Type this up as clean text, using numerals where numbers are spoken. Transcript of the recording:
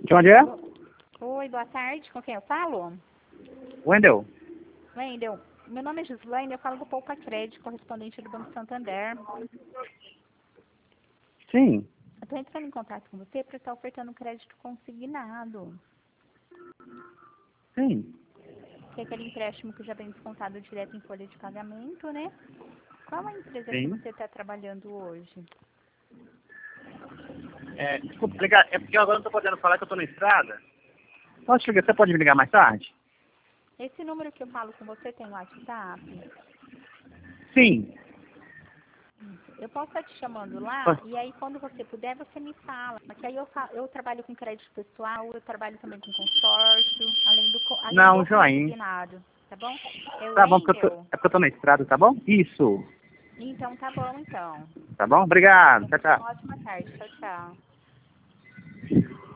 De onde é? Oi, boa tarde. Com quem eu falo? Wendel. Wendel. Meu nome é Gislaine, eu falo do Poupa Crédito, correspondente do Banco Santander. Sim. Eu estou entrando em contato com você para estar ofertando crédito consignado. Sim. Que é aquele empréstimo que já vem descontado direto em folha de pagamento, né? Qual a empresa que Sim. você está trabalhando hoje? Desculpa, ligar. É porque agora eu não tô podendo falar que eu tô na estrada. Posso ligar? Você pode me ligar mais tarde? Esse número que eu falo com você tem WhatsApp? Sim. Eu posso estar te chamando lá Pois- e aí quando você puder você me fala. Que aí eu trabalho com crédito pessoal, eu trabalho também com consórcio, além Não, do joinha. consignado, tá bom? É o Tá bom, porque Wendel? é porque eu tô na estrada, tá bom? Isso. Então tá bom então. Tá bom? Obrigado. Tchau, tchau. Uma ótima tarde. Tchau, tchau.